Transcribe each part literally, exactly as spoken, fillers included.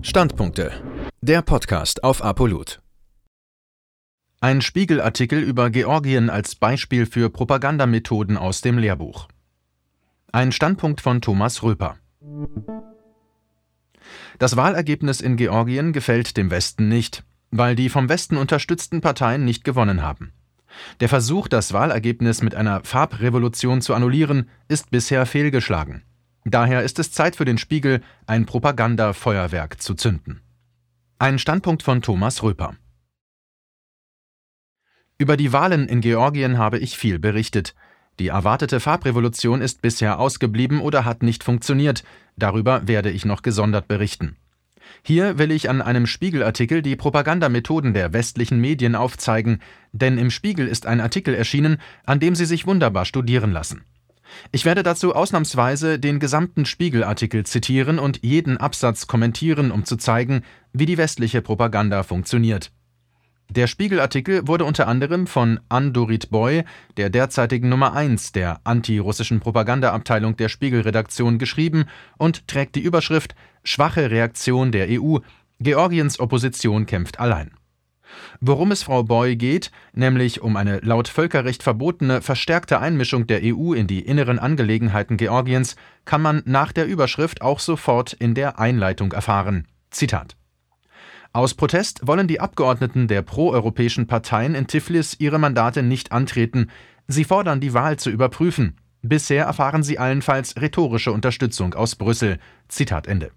Standpunkte. Der Podcast auf Apolut. Ein Spiegel-Artikel über Georgien als Beispiel für Propagandamethoden aus dem Lehrbuch. Ein Standpunkt von Thomas Röper. Das Wahlergebnis in Georgien gefällt dem Westen nicht, weil die vom Westen unterstützten Parteien nicht gewonnen haben. Der Versuch, das Wahlergebnis mit einer Farbrevolution zu annullieren, ist bisher fehlgeschlagen. Daher ist es Zeit für den Spiegel, ein Propagandafeuerwerk zu zünden. Ein Standpunkt von Thomas Röper. Über die Wahlen in Georgien habe ich viel berichtet. Die erwartete Farbrevolution ist bisher ausgeblieben oder hat nicht funktioniert. Darüber werde ich noch gesondert berichten. Hier will ich an einem Spiegel-Artikel die Propagandamethoden der westlichen Medien aufzeigen, denn im Spiegel ist ein Artikel erschienen, an dem sie sich wunderbar studieren lassen. Ich werde dazu ausnahmsweise den gesamten Spiegel-Artikel zitieren und jeden Absatz kommentieren, um zu zeigen, wie die westliche Propaganda funktioniert. Der Spiegel-Artikel wurde unter anderem von Andorit Boy, der derzeitigen Nummer eins der antirussischen Propagandaabteilung der Spiegel-Redaktion, geschrieben und trägt die Überschrift »Schwache Reaktion der E U – Georgiens Opposition kämpft allein«. Worum es Frau Boy geht, nämlich um eine laut Völkerrecht verbotene verstärkte Einmischung der E U in die inneren Angelegenheiten Georgiens, kann man nach der Überschrift auch sofort in der Einleitung erfahren. Zitat: Aus Protest wollen die Abgeordneten der proeuropäischen Parteien in Tiflis ihre Mandate nicht antreten. Sie fordern, die Wahl zu überprüfen. Bisher erfahren sie allenfalls rhetorische Unterstützung aus Brüssel. Zitat Ende.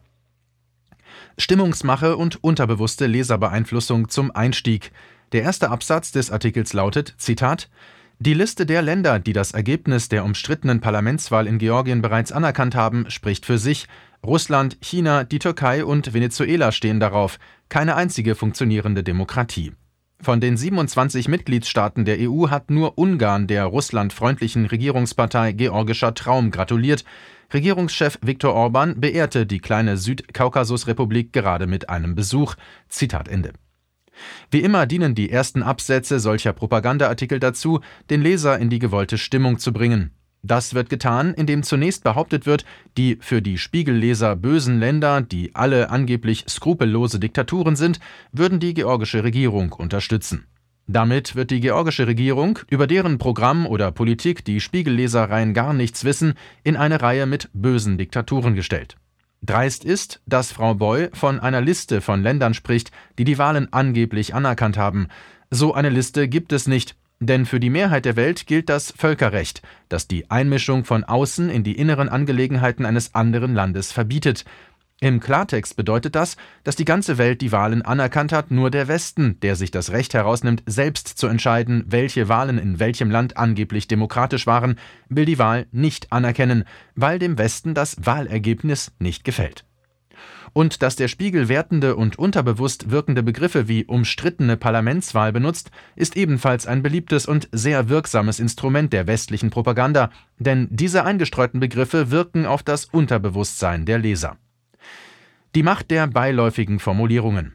Stimmungsmache und unterbewusste Leserbeeinflussung zum Einstieg. Der erste Absatz des Artikels lautet, Zitat: Die Liste der Länder, die das Ergebnis der umstrittenen Parlamentswahl in Georgien bereits anerkannt haben, spricht für sich. Russland, China, die Türkei und Venezuela stehen darauf. Keine einzige funktionierende Demokratie. Von den siebenundzwanzig Mitgliedstaaten der E U hat nur Ungarn der russlandfreundlichen Regierungspartei Georgischer Traum gratuliert. Regierungschef Viktor Orban beehrte die kleine Südkaukasusrepublik gerade mit einem Besuch. Zitat Ende. Wie immer dienen die ersten Absätze solcher Propagandaartikel dazu, den Leser in die gewollte Stimmung zu bringen. Das wird getan, indem zunächst behauptet wird, die für die Spiegelleser bösen Länder, die alle angeblich skrupellose Diktaturen sind, würden die georgische Regierung unterstützen. Damit wird die georgische Regierung, über deren Programm oder Politik die Spiegelleser rein gar nichts wissen, in eine Reihe mit bösen Diktaturen gestellt. Dreist ist, dass Frau Boy von einer Liste von Ländern spricht, die die Wahlen angeblich anerkannt haben. So eine Liste gibt es nicht, denn für die Mehrheit der Welt gilt das Völkerrecht, das die Einmischung von außen in die inneren Angelegenheiten eines anderen Landes verbietet. Im Klartext bedeutet das, dass die ganze Welt die Wahlen anerkannt hat, nur der Westen, der sich das Recht herausnimmt, selbst zu entscheiden, welche Wahlen in welchem Land angeblich demokratisch waren, will die Wahl nicht anerkennen, weil dem Westen das Wahlergebnis nicht gefällt. Und dass der Spiegel wertende und unterbewusst wirkende Begriffe wie umstrittene Parlamentswahl benutzt, ist ebenfalls ein beliebtes und sehr wirksames Instrument der westlichen Propaganda, denn diese eingestreuten Begriffe wirken auf das Unterbewusstsein der Leser. Die Macht der beiläufigen Formulierungen.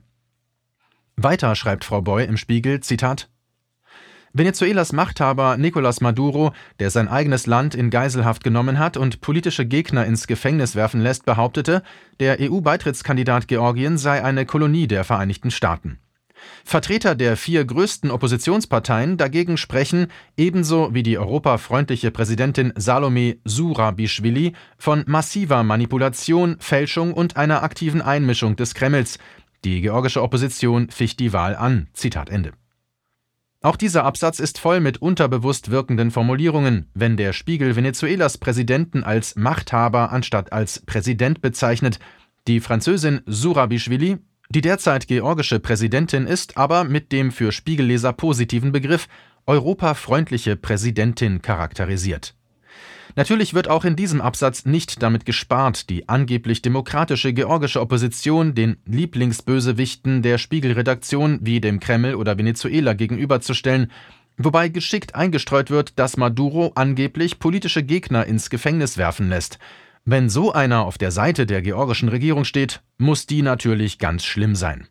Weiter schreibt Frau Boy im Spiegel, Zitat: Venezuelas Machthaber Nicolás Maduro, der sein eigenes Land in Geiselhaft genommen hat und politische Gegner ins Gefängnis werfen lässt, behauptete, der E U-Beitrittskandidat Georgien sei eine Kolonie der Vereinigten Staaten. Vertreter der vier größten Oppositionsparteien dagegen sprechen, ebenso wie die europafreundliche Präsidentin Salome Zurabischwili, von massiver Manipulation, Fälschung und einer aktiven Einmischung des Kremls. Die georgische Opposition ficht die Wahl an. Zitat Ende. Auch dieser Absatz ist voll mit unterbewusst wirkenden Formulierungen, wenn der Spiegel Venezuelas Präsidenten als Machthaber anstatt als Präsident bezeichnet. Die Französin Zurabischwili, die derzeit georgische Präsidentin ist, aber mit dem für Spiegelleser positiven Begriff europafreundliche Präsidentin charakterisiert. Natürlich wird auch in diesem Absatz nicht damit gespart, die angeblich demokratische georgische Opposition den Lieblingsbösewichten der Spiegel-Redaktion wie dem Kreml oder Venezuela gegenüberzustellen, wobei geschickt eingestreut wird, dass Maduro angeblich politische Gegner ins Gefängnis werfen lässt. Wenn so einer auf der Seite der georgischen Regierung steht, muss die natürlich ganz schlimm sein.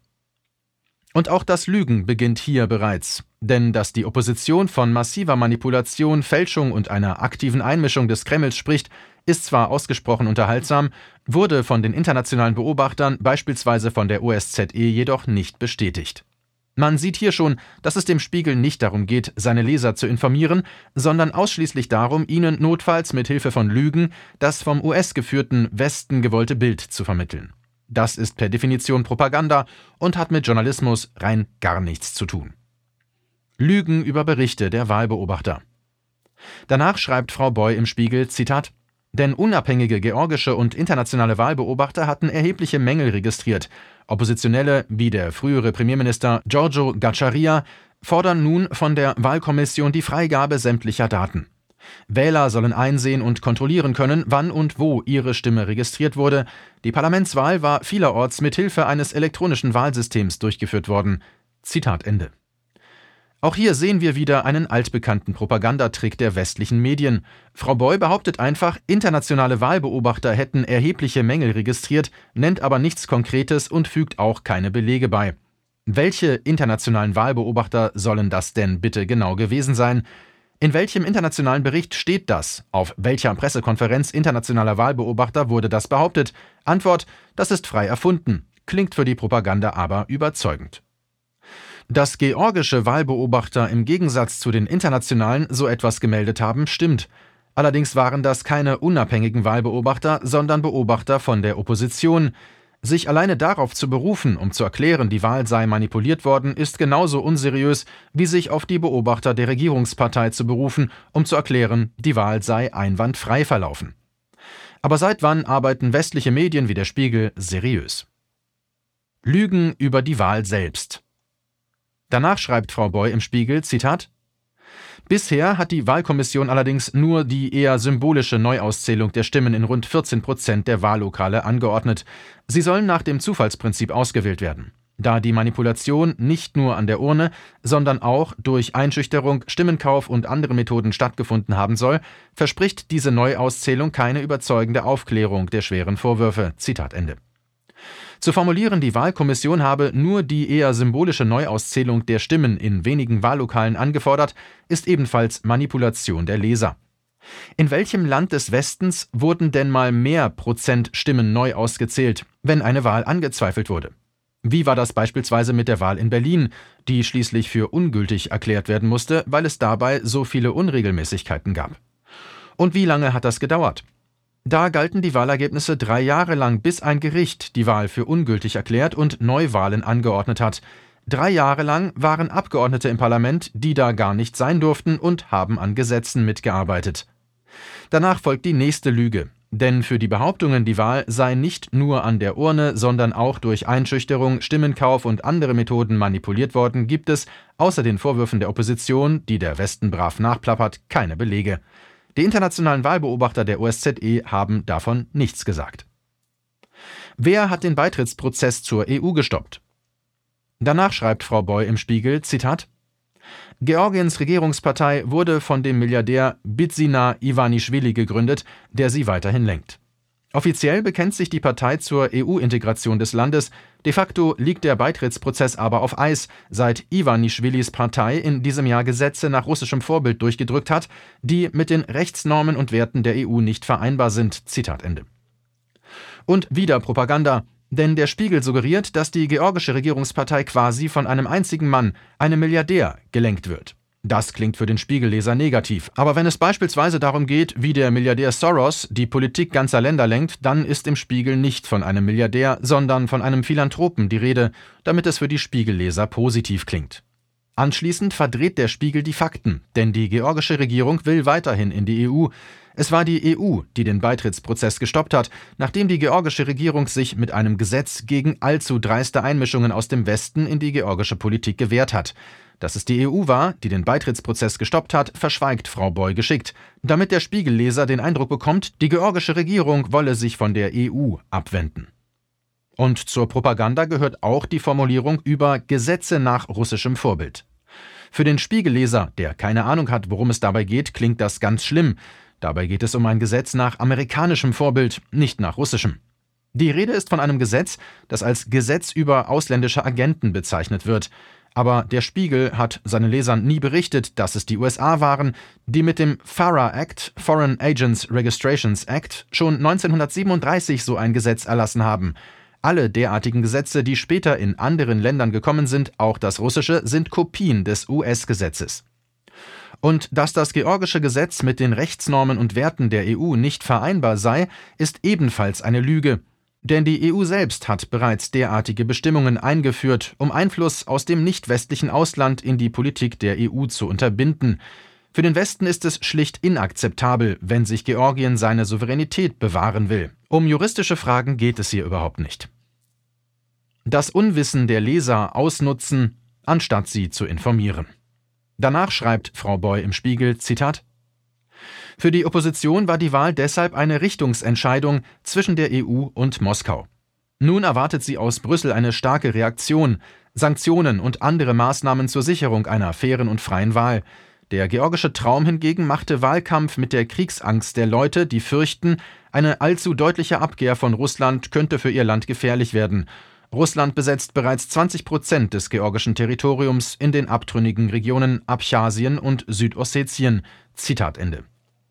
Und auch das Lügen beginnt hier bereits. Denn dass die Opposition von massiver Manipulation, Fälschung und einer aktiven Einmischung des Kremls spricht, ist zwar ausgesprochen unterhaltsam, wurde von den internationalen Beobachtern, beispielsweise von der O S Z E, jedoch nicht bestätigt. Man sieht hier schon, dass es dem Spiegel nicht darum geht, seine Leser zu informieren, sondern ausschließlich darum, ihnen notfalls mit Hilfe von Lügen das vom U S-geführten Westen gewollte Bild zu vermitteln. Das ist per Definition Propaganda und hat mit Journalismus rein gar nichts zu tun. Lügen über Berichte der Wahlbeobachter. Danach schreibt Frau Boy im Spiegel, Zitat, denn unabhängige georgische und internationale Wahlbeobachter hatten erhebliche Mängel registriert. Oppositionelle, wie der frühere Premierminister Giorgio Gacciaria, fordern nun von der Wahlkommission die Freigabe sämtlicher Daten. Wähler sollen einsehen und kontrollieren können, wann und wo ihre Stimme registriert wurde. Die Parlamentswahl war vielerorts mit Hilfe eines elektronischen Wahlsystems durchgeführt worden. Zitat Ende. Auch hier sehen wir wieder einen altbekannten Propagandatrick der westlichen Medien. Frau Boy behauptet einfach, internationale Wahlbeobachter hätten erhebliche Mängel registriert, nennt aber nichts Konkretes und fügt auch keine Belege bei. Welche internationalen Wahlbeobachter sollen das denn bitte genau gewesen sein? In welchem internationalen Bericht steht das? Auf welcher Pressekonferenz internationaler Wahlbeobachter wurde das behauptet? Antwort: Das ist frei erfunden. Klingt für die Propaganda aber überzeugend. Dass georgische Wahlbeobachter im Gegensatz zu den internationalen so etwas gemeldet haben, stimmt. Allerdings waren das keine unabhängigen Wahlbeobachter, sondern Beobachter von der Opposition. Sich alleine darauf zu berufen, um zu erklären, die Wahl sei manipuliert worden, ist genauso unseriös, wie sich auf die Beobachter der Regierungspartei zu berufen, um zu erklären, die Wahl sei einwandfrei verlaufen. Aber seit wann arbeiten westliche Medien wie der Spiegel seriös? Lügen über die Wahl selbst. Danach schreibt Frau Boy im Spiegel, Zitat, bisher hat die Wahlkommission allerdings nur die eher symbolische Neuauszählung der Stimmen in rund vierzehn Prozent der Wahllokale angeordnet. Sie sollen nach dem Zufallsprinzip ausgewählt werden. Da die Manipulation nicht nur an der Urne, sondern auch durch Einschüchterung, Stimmenkauf und andere Methoden stattgefunden haben soll, verspricht diese Neuauszählung keine überzeugende Aufklärung der schweren Vorwürfe. Zitat Ende. Zu formulieren, die Wahlkommission habe nur die eher symbolische Neuauszählung der Stimmen in wenigen Wahllokalen angefordert, ist ebenfalls Manipulation der Leser. In welchem Land des Westens wurden denn mal mehr Prozent Stimmen neu ausgezählt, wenn eine Wahl angezweifelt wurde? Wie war das beispielsweise mit der Wahl in Berlin, die schließlich für ungültig erklärt werden musste, weil es dabei so viele Unregelmäßigkeiten gab? Und wie lange hat das gedauert? Da galten die Wahlergebnisse drei Jahre lang, bis ein Gericht die Wahl für ungültig erklärt und Neuwahlen angeordnet hat. Drei Jahre lang waren Abgeordnete im Parlament, die da gar nicht sein durften und haben an Gesetzen mitgearbeitet. Danach folgt die nächste Lüge. Denn für die Behauptungen, die Wahl sei nicht nur an der Urne, sondern auch durch Einschüchterung, Stimmenkauf und andere Methoden manipuliert worden, gibt es, außer den Vorwürfen der Opposition, die der Westen brav nachplappert, keine Belege. Die internationalen Wahlbeobachter der O S Z E haben davon nichts gesagt. Wer hat den Beitrittsprozess zur E U gestoppt? Danach schreibt Frau Boy im Spiegel, Zitat, Georgiens Regierungspartei wurde von dem Milliardär Bidzina Ivanischvili gegründet, der sie weiterhin lenkt. Offiziell bekennt sich die Partei zur E U-Integration des Landes, de facto liegt der Beitrittsprozess aber auf Eis, seit Ivanischvilis Partei in diesem Jahr Gesetze nach russischem Vorbild durchgedrückt hat, die mit den Rechtsnormen und Werten der E U nicht vereinbar sind. Zitat Ende. Und wieder Propaganda, denn der Spiegel suggeriert, dass die georgische Regierungspartei quasi von einem einzigen Mann, einem Milliardär, gelenkt wird. Das klingt für den Spiegelleser negativ. Aber wenn es beispielsweise darum geht, wie der Milliardär Soros die Politik ganzer Länder lenkt, dann ist im Spiegel nicht von einem Milliardär, sondern von einem Philanthropen die Rede, damit es für die Spiegelleser positiv klingt. Anschließend verdreht der Spiegel die Fakten, denn die georgische Regierung will weiterhin in die E U. Es war die E U, die den Beitrittsprozess gestoppt hat, nachdem die georgische Regierung sich mit einem Gesetz gegen allzu dreiste Einmischungen aus dem Westen in die georgische Politik gewehrt hat. Dass es die E U war, die den Beitrittsprozess gestoppt hat, verschweigt Frau Boy geschickt, damit der Spiegelleser den Eindruck bekommt, die georgische Regierung wolle sich von der E U abwenden. Und zur Propaganda gehört auch die Formulierung über Gesetze nach russischem Vorbild. Für den Spiegelleser, der keine Ahnung hat, worum es dabei geht, klingt das ganz schlimm. Dabei geht es um ein Gesetz nach amerikanischem Vorbild, nicht nach russischem. Die Rede ist von einem Gesetz, das als Gesetz über ausländische Agenten bezeichnet wird. Aber der Spiegel hat seinen Lesern nie berichtet, dass es die U S A waren, die mit dem FARA Act, Foreign Agents Registrations Act, schon neunzehnhundertsiebenunddreißig so ein Gesetz erlassen haben. Alle derartigen Gesetze, die später in anderen Ländern gekommen sind, auch das russische, sind Kopien des U S-Gesetzes. Und dass das georgische Gesetz mit den Rechtsnormen und Werten der E U nicht vereinbar sei, ist ebenfalls eine Lüge. Denn die E U selbst hat bereits derartige Bestimmungen eingeführt, um Einfluss aus dem nicht-westlichen Ausland in die Politik der E U zu unterbinden. Für den Westen ist es schlicht inakzeptabel, wenn sich Georgien seine Souveränität bewahren will. Um juristische Fragen geht es hier überhaupt nicht. Das Unwissen der Leser ausnutzen, anstatt sie zu informieren. Danach schreibt Frau Boy im Spiegel, Zitat: Für die Opposition war die Wahl deshalb eine Richtungsentscheidung zwischen der E U und Moskau. Nun erwartet sie aus Brüssel eine starke Reaktion, Sanktionen und andere Maßnahmen zur Sicherung einer fairen und freien Wahl. Der georgische Traum hingegen machte Wahlkampf mit der Kriegsangst der Leute, die fürchten, eine allzu deutliche Abkehr von Russland könnte für ihr Land gefährlich werden. Russland besetzt bereits zwanzig Prozent des georgischen Territoriums in den abtrünnigen Regionen Abchasien und Südossetien. Zitat Ende.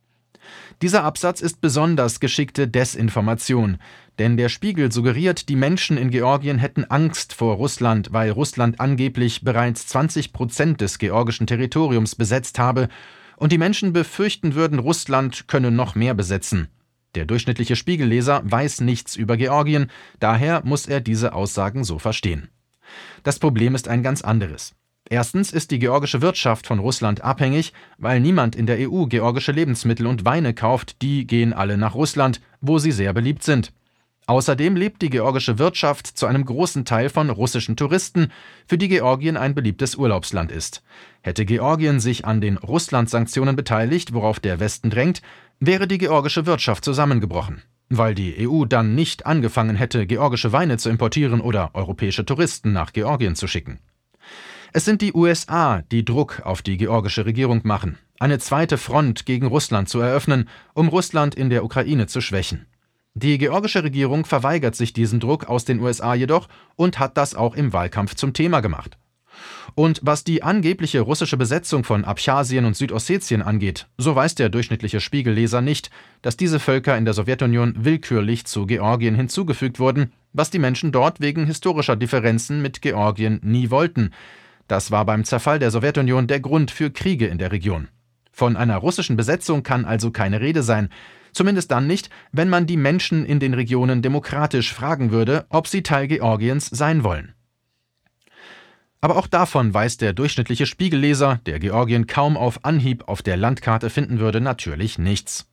Dieser Absatz ist besonders geschickte Desinformation, denn der Spiegel suggeriert, die Menschen in Georgien hätten Angst vor Russland, weil Russland angeblich bereits zwanzig Prozent des georgischen Territoriums besetzt habe und die Menschen befürchten würden, Russland könne noch mehr besetzen. Der durchschnittliche Spiegelleser weiß nichts über Georgien, daher muss er diese Aussagen so verstehen. Das Problem ist ein ganz anderes. Erstens ist die georgische Wirtschaft von Russland abhängig, weil niemand in der E U georgische Lebensmittel und Weine kauft, die gehen alle nach Russland, wo sie sehr beliebt sind. Außerdem lebt die georgische Wirtschaft zu einem großen Teil von russischen Touristen, für die Georgien ein beliebtes Urlaubsland ist. Hätte Georgien sich an den Russland-Sanktionen beteiligt, worauf der Westen drängt, wäre die georgische Wirtschaft zusammengebrochen, weil die E U dann nicht angefangen hätte, georgische Weine zu importieren oder europäische Touristen nach Georgien zu schicken. Es sind die U S A, die Druck auf die georgische Regierung machen, eine zweite Front gegen Russland zu eröffnen, um Russland in der Ukraine zu schwächen. Die georgische Regierung verweigert sich diesem Druck aus den U S A jedoch und hat das auch im Wahlkampf zum Thema gemacht. Und was die angebliche russische Besetzung von Abchasien und Südossetien angeht, so weiß der durchschnittliche Spiegelleser nicht, dass diese Völker in der Sowjetunion willkürlich zu Georgien hinzugefügt wurden, was die Menschen dort wegen historischer Differenzen mit Georgien nie wollten. Das war beim Zerfall der Sowjetunion der Grund für Kriege in der Region. Von einer russischen Besetzung kann also keine Rede sein, zumindest dann nicht, wenn man die Menschen in den Regionen demokratisch fragen würde, ob sie Teil Georgiens sein wollen. Aber auch davon weiß der durchschnittliche Spiegelleser, der Georgien kaum auf Anhieb auf der Landkarte finden würde, natürlich nichts.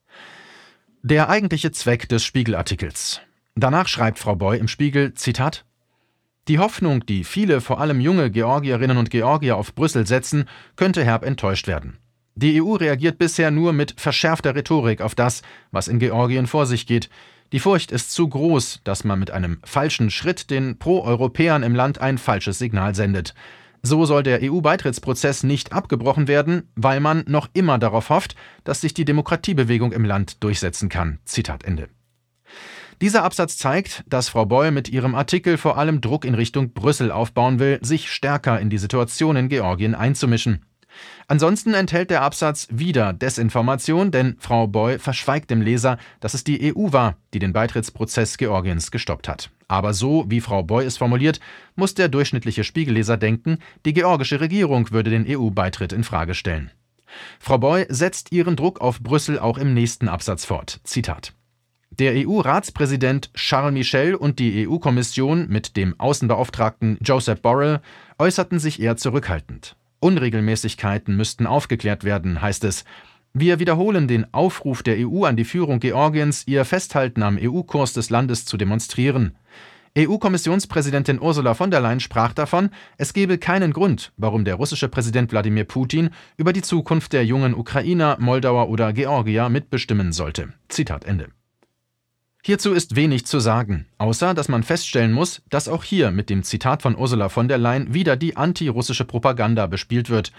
Der eigentliche Zweck des Spiegelartikels. Danach schreibt Frau Boy im Spiegel, Zitat: Die Hoffnung, die viele, vor allem junge Georgierinnen und Georgier auf Brüssel setzen, könnte herb enttäuscht werden. Die E U reagiert bisher nur mit verschärfter Rhetorik auf das, was in Georgien vor sich geht. Die Furcht ist zu groß, dass man mit einem falschen Schritt den Pro-Europäern im Land ein falsches Signal sendet. So soll der E U-Beitrittsprozess nicht abgebrochen werden, weil man noch immer darauf hofft, dass sich die Demokratiebewegung im Land durchsetzen kann. Zitat Ende. Dieser Absatz zeigt, dass Frau Boy mit ihrem Artikel vor allem Druck in Richtung Brüssel aufbauen will, sich stärker in die Situation in Georgien einzumischen. Ansonsten enthält der Absatz wieder Desinformation, denn Frau Boy verschweigt dem Leser, dass es die E U war, die den Beitrittsprozess Georgiens gestoppt hat. Aber so, wie Frau Boy es formuliert, muss der durchschnittliche Spiegelleser denken, die georgische Regierung würde den E U-Beitritt in Frage stellen. Frau Boy setzt ihren Druck auf Brüssel auch im nächsten Absatz fort. Zitat: Der E U-Ratspräsident Charles Michel und die E U-Kommission mit dem Außenbeauftragten Josep Borrell äußerten sich eher zurückhaltend. Unregelmäßigkeiten müssten aufgeklärt werden, heißt es. Wir wiederholen den Aufruf der E U an die Führung Georgiens, ihr Festhalten am E U-Kurs des Landes zu demonstrieren. E U-Kommissionspräsidentin Ursula von der Leyen sprach davon, es gebe keinen Grund, warum der russische Präsident Wladimir Putin über die Zukunft der jungen Ukrainer, Moldauer oder Georgier mitbestimmen sollte. Zitat Ende. Hierzu ist wenig zu sagen, außer dass man feststellen muss, dass auch hier mit dem Zitat von Ursula von der Leyen wieder die antirussische Propaganda bespielt wird.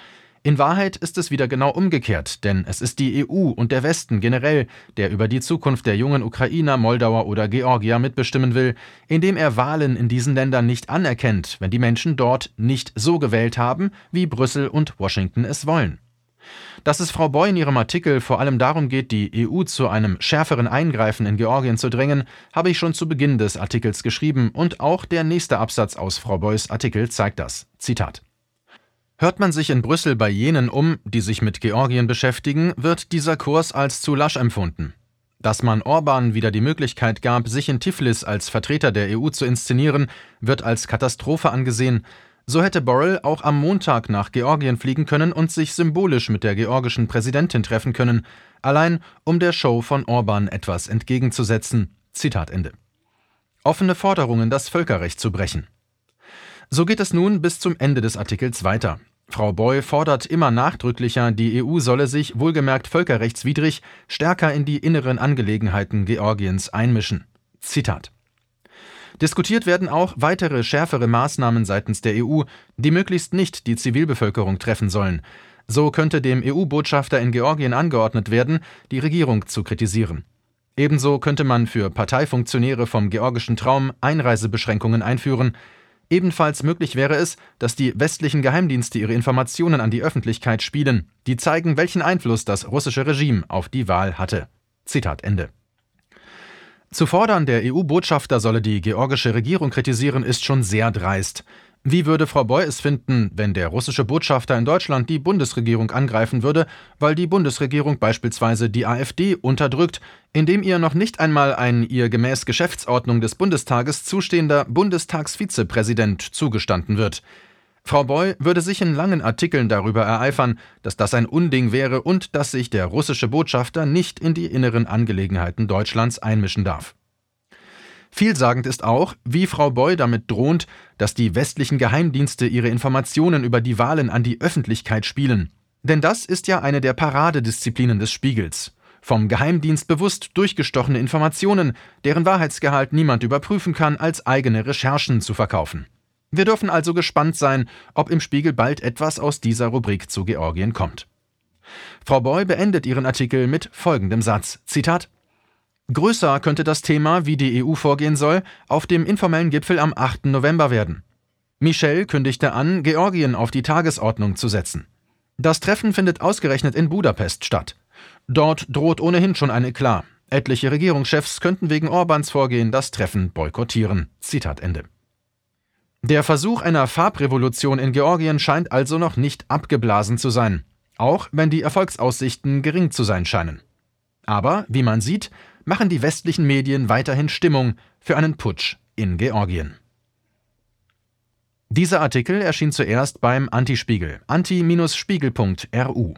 In Wahrheit ist es wieder genau umgekehrt, denn es ist die E U und der Westen generell, der über die Zukunft der jungen Ukrainer, Moldauer oder Georgier mitbestimmen will, indem er Wahlen in diesen Ländern nicht anerkennt, wenn die Menschen dort nicht so gewählt haben, wie Brüssel und Washington es wollen. Dass es Frau Boy in ihrem Artikel vor allem darum geht, die E U zu einem schärferen Eingreifen in Georgien zu drängen, habe ich schon zu Beginn des Artikels geschrieben und auch der nächste Absatz aus Frau Boys Artikel zeigt das. Zitat: Hört man sich in Brüssel bei jenen um, die sich mit Georgien beschäftigen, wird dieser Kurs als zu lasch empfunden. Dass man Orban wieder die Möglichkeit gab, sich in Tiflis als Vertreter der E U zu inszenieren, wird als Katastrophe angesehen. So hätte Borrell auch am Montag nach Georgien fliegen können und sich symbolisch mit der georgischen Präsidentin treffen können, allein um der Show von Orban etwas entgegenzusetzen. Zitat Ende. Offene Forderungen, das Völkerrecht zu brechen. So geht es nun bis zum Ende des Artikels weiter. Frau Boy fordert immer nachdrücklicher, die E U solle sich, wohlgemerkt völkerrechtswidrig, stärker in die inneren Angelegenheiten Georgiens einmischen. Zitat: Diskutiert werden auch weitere schärfere Maßnahmen seitens der E U, die möglichst nicht die Zivilbevölkerung treffen sollen. So könnte dem E U-Botschafter in Georgien angeordnet werden, die Regierung zu kritisieren. Ebenso könnte man für Parteifunktionäre vom georgischen Traum Einreisebeschränkungen einführen. Ebenfalls möglich wäre es, dass die westlichen Geheimdienste ihre Informationen an die Öffentlichkeit spielen, die zeigen, welchen Einfluss das russische Regime auf die Wahl hatte. Zitat Ende. Zu fordern, der E U-Botschafter solle die georgische Regierung kritisieren, ist schon sehr dreist. Wie würde Frau Boy es finden, wenn der russische Botschafter in Deutschland die Bundesregierung angreifen würde, weil die Bundesregierung beispielsweise die AfD unterdrückt, indem ihr noch nicht einmal ein ihr gemäß Geschäftsordnung des Bundestages zustehender Bundestagsvizepräsident zugestanden wird? Frau Boy würde sich in langen Artikeln darüber ereifern, dass das ein Unding wäre und dass sich der russische Botschafter nicht in die inneren Angelegenheiten Deutschlands einmischen darf. Vielsagend ist auch, wie Frau Boy damit droht, dass die westlichen Geheimdienste ihre Informationen über die Wahlen an die Öffentlichkeit spielen. Denn das ist ja eine der Paradedisziplinen des Spiegels. Vom Geheimdienst bewusst durchgestochene Informationen, deren Wahrheitsgehalt niemand überprüfen kann, als eigene Recherchen zu verkaufen. Wir dürfen also gespannt sein, ob im Spiegel bald etwas aus dieser Rubrik zu Georgien kommt. Frau Boy beendet ihren Artikel mit folgendem Satz, Zitat: Größer könnte das Thema, wie die E U vorgehen soll, auf dem informellen Gipfel am achten November werden. Michel kündigte an, Georgien auf die Tagesordnung zu setzen. Das Treffen findet ausgerechnet in Budapest statt. Dort droht ohnehin schon ein Eklat. Etliche Regierungschefs könnten wegen Orbans Vorgehen das Treffen boykottieren. Zitat Ende. Der Versuch einer Farbrevolution in Georgien scheint also noch nicht abgeblasen zu sein, auch wenn die Erfolgsaussichten gering zu sein scheinen. Aber, wie man sieht, machen die westlichen Medien weiterhin Stimmung für einen Putsch in Georgien. Dieser Artikel erschien zuerst beim Anti-Spiegel, anti Spiegel punkt r u.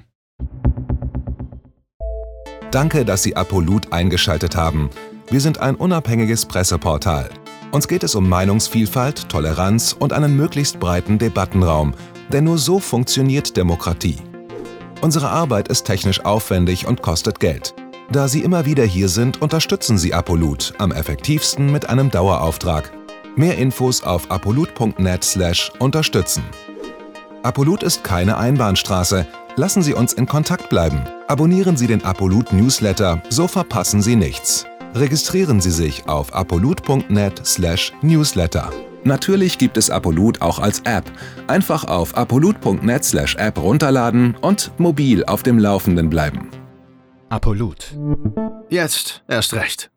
Danke, dass Sie Apolut eingeschaltet haben. Wir sind ein unabhängiges Presseportal. Uns geht es um Meinungsvielfalt, Toleranz und einen möglichst breiten Debattenraum, denn nur so funktioniert Demokratie. Unsere Arbeit ist technisch aufwendig und kostet Geld. Da Sie immer wieder hier sind, unterstützen Sie Apolut am effektivsten mit einem Dauerauftrag. Mehr Infos auf apolut punkt net slash unterstützen. Apolut ist keine Einbahnstraße. Lassen Sie uns in Kontakt bleiben. Abonnieren Sie den Apolut Newsletter, so verpassen Sie nichts. Registrieren Sie sich auf apolut punkt net slash newsletter. Natürlich gibt es Apolut auch als App. Einfach auf apolut punkt net slash app runterladen und mobil auf dem Laufenden bleiben. Apolut. Jetzt erst recht.